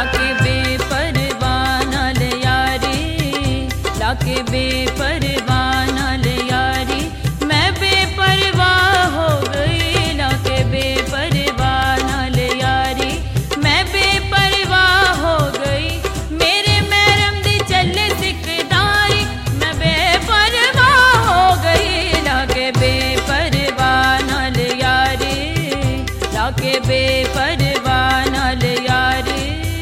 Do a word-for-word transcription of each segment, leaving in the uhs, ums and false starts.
लाके बेपरवाह नाल यारी, लाके बेपरवाह नाल यारी, मैं बेपरवाह हो गई। लाके बेपरवाह नाल यारी, मैं बेपरवाह हो गई। मेरे महरम दी चले सिकदारी, मैं बेपरवाह हो गई। लाके बेपरवाह नाल यारी, लाके बेपरवाह नाल यारी।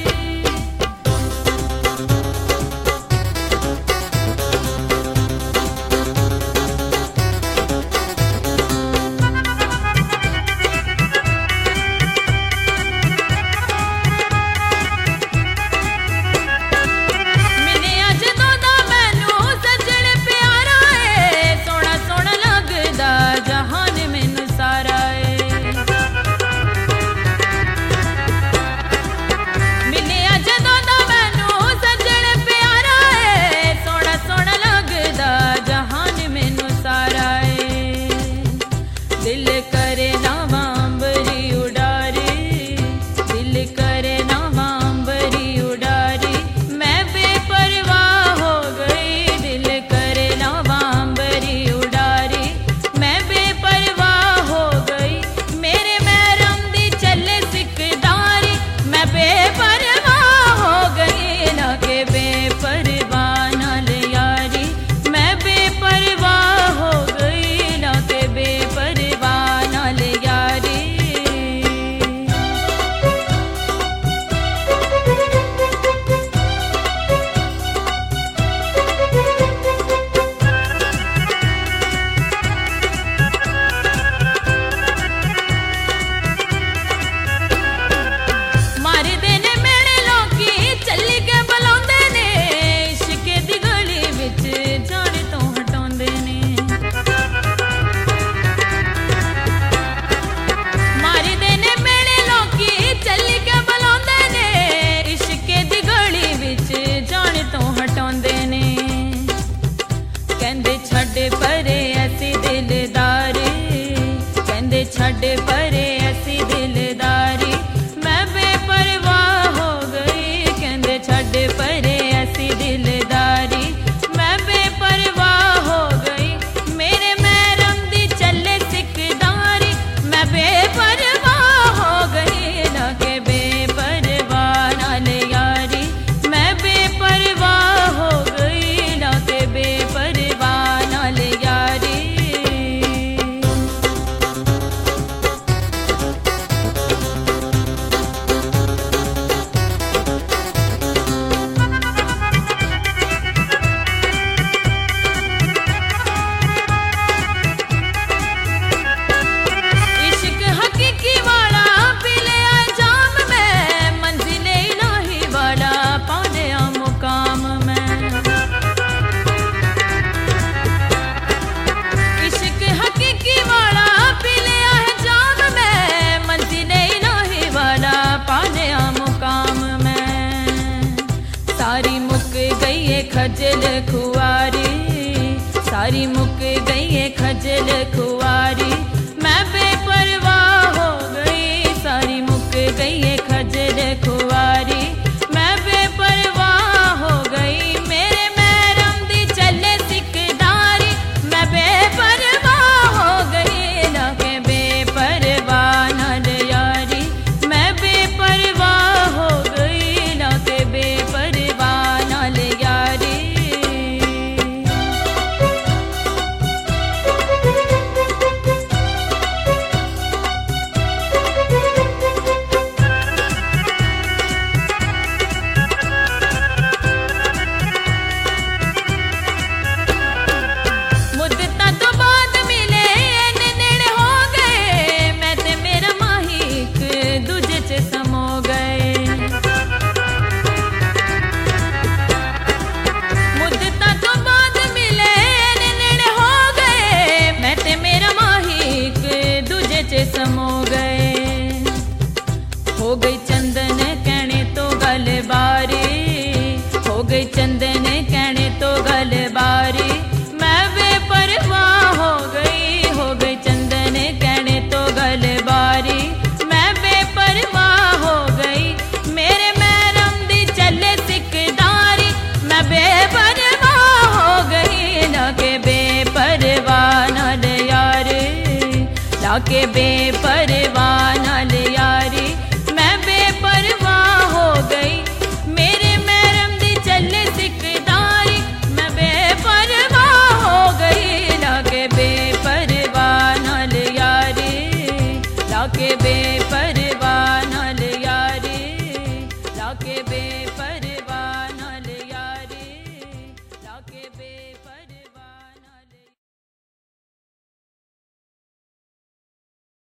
दिल करे नावा अंबरी उडारी, दिल करे नावा अंबरी उडारी, मैं बेपरवाह हो गई। दिल करे नावा अंबरी उडारी, मैं बेपरवाह हो गई। मेरे महरम दी चले सिकदारी, मैं बेपरवाह हो गई। लाके बेपरवाह नाल यारी, मैं बेपरवाह हो गई। लाके बेपरवाह नाल यारी। मारदे ने मेरे लोकी चली के बुलाउंदे ने, इश्क दी गली विच जाने तो हटाउंदे ने। मारदे ने मेरे लोकी चली के बुलाउंदे ने, इश्क दी गली विच जाने तो हटाउंदे ने। कहंदे छड्ड परे ऐसी दिलदारी, कहंदे छड्ड परे ऐसी दिलदारी, मैं बेपरवाह हो गई। कहंदे छड्ड परे ऐसी दिलदारी, मैं बेपरवाह हो गई। मेरे महरम दी चले सिकदारी, मैं बेपरवाह हो गई। लाके बेपरवाह नाल यारी, मैं बेपरवाह हो गई। लाके बेपरवाह नाल यारी। इश्क हकीकी वाला पी लिया जाम में, मंजिले इलाही वाला पा लिया मुकाम में। इश्क हकीकी वाला पी लिया है जाम में, मंजिले इलाही वाला पा लिया मुकाम में। सारी मुक गई है खजल खुआरी, सारी मुक गई है खजल खुआरी, मैं बेपरवाह हो गई। सारी मुक गई है खजल खुआरी, मैं बेपरवाह हो गई। मेरे महरम दी चले सिकदारी, मैं बेपरवाह हो गई। लाके बेपरवाह नाल यारी, मैं बेपरवाह हो गई। लाके बेपरवाह नाल यारी। मुद्दतां तो बाद मिले इन्ने नेड़े हो गए, मैं ते मेरा माही एक दूजे च समो गए। मुद्दतां तो बाद मिले इन्ने नेड़े हो गए, मैं ते मेरा माही एक दूजे च समो गए। हो गई चंदन कहने तो गल बारी, हो गई चंदन कहने तो गल बारी, मैं बेपरवाह हो गई। हो गई चंदन कहने तो गल बारी, मैं बेपरवाह हो गई। मेरे महरम जाके बे